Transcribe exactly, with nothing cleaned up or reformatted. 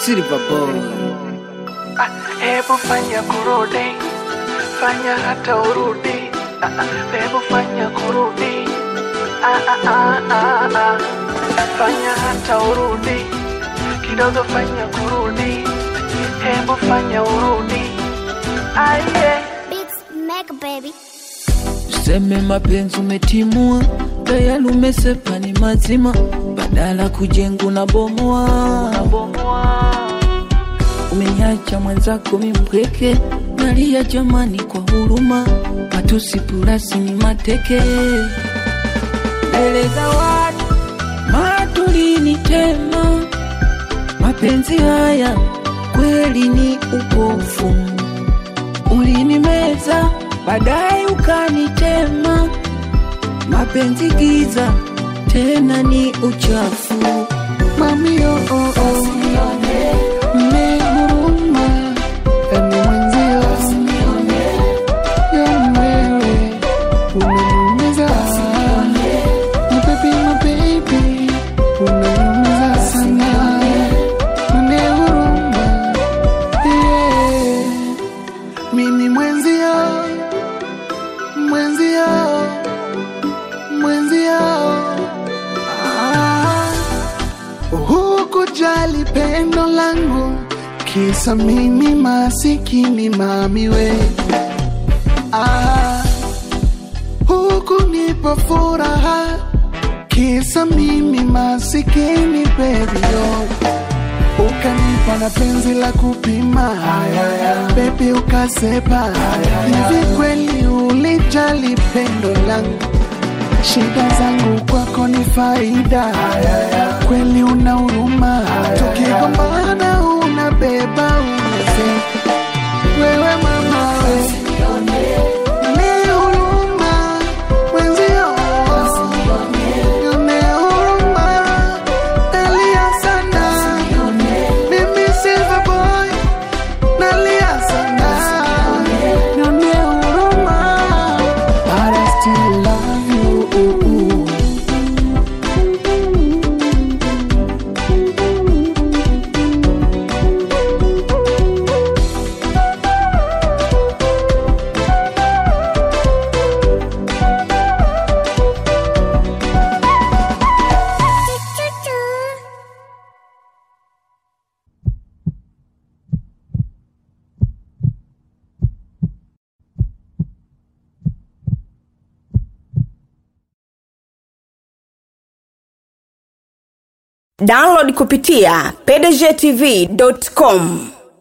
Silver Boy. Ah, hebu fanya kurudi, fanya hata urudi. Ah, ah, hebu fanya kurudi. Ah, ah, ah, ah, ah. Fanya hata urudi, kidogo fanya kurudi. Hebu fanya urudi. Ah, yeah. Beats Mega Baby. Useme mapenzi umetimua, tayari umesepa ni mazima, badala kujenga na bomoa. Umeniacha mwenzako mimpweke, nalia jamani kwa huruma, matusi purasi ni mateke. Eleza watu matulini tema, mapenzi haya kweli ni upofu. Ulinimeza baadaye ukanitema, mapenzi giza tena ni uchafu. Mami oh oh oh, mmehuruma eni mwenzio, ya mwewe unaniumiza. My baby, my baby, unaniumiza sana. Mmehuruma, yeah. Mimi mwenzio, mwenzio, mwenzio. Ah, hukujali pendo langu, kisa mimi masikini mami we. Ah, hukunipa furaha, kisa mimi masikini baby yo. Ukanipa na penzi la kupima, baby ukasepa. Hivi kweli ulijali pendo langu, shida zangu kwako ni faida. Kweli una huruma, tukigombana unabeba unase. Wewe mama we, ni huruma mwenzio, yone huruma, nalia sana. Mimi Silver Boy, nalia sana. Yone huruma, but I still love you. Download kupitia p d g t v dot com.